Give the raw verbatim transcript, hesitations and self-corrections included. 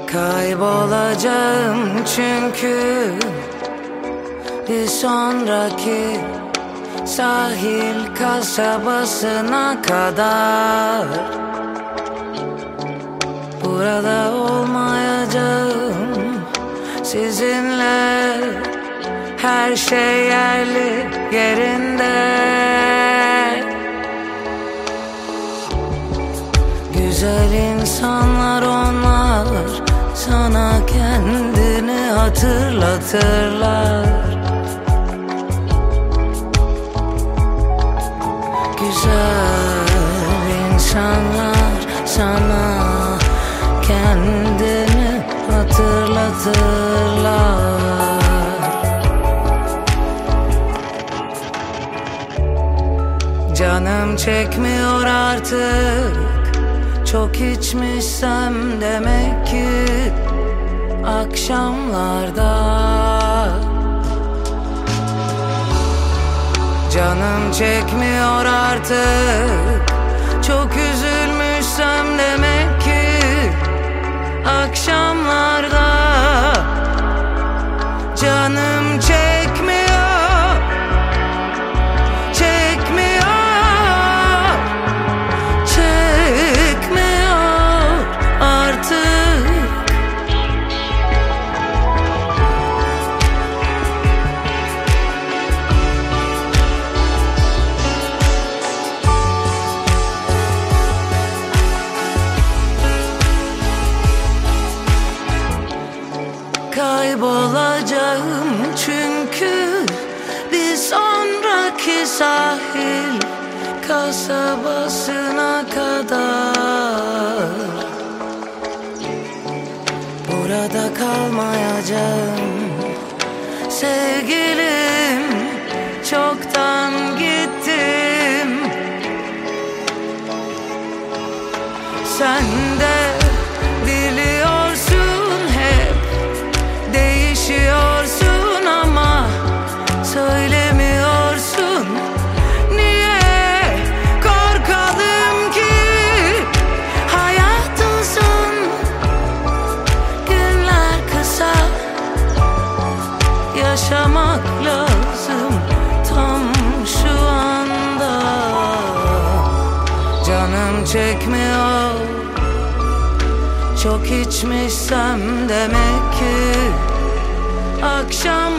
Kaybolacağım çünkü bir sonraki sahil kasabasına kadar burada olmayacağım. Sizinle her şey yerli yerinde. Güzel insanlar onlar, sana kendini hatırlatırlar. Güzel insanlar sana kendini hatırlatırlar. Canım çekmiyor artık, çok içmişsem demek ki akşamlarda. Canım çekmiyor artık, çok üzülmüşsem demek ki akşamlarda. Canım çekmiyor, çekmiyor, çekmiyor artık. Kaybolacağım çünkü bir sonraki sahil kasabasına kadar burada kalmayacağım. Sevgilim, çoktan gittim. Sen de biliyorsun, hep değişiyorsun ama söylemiyorsun. Niye korkalım ki? Hayat uzun, günler kısa. Yaşamak lazım tam şu anda. Canım çekmiyor, çok içmişsem demek ki akşam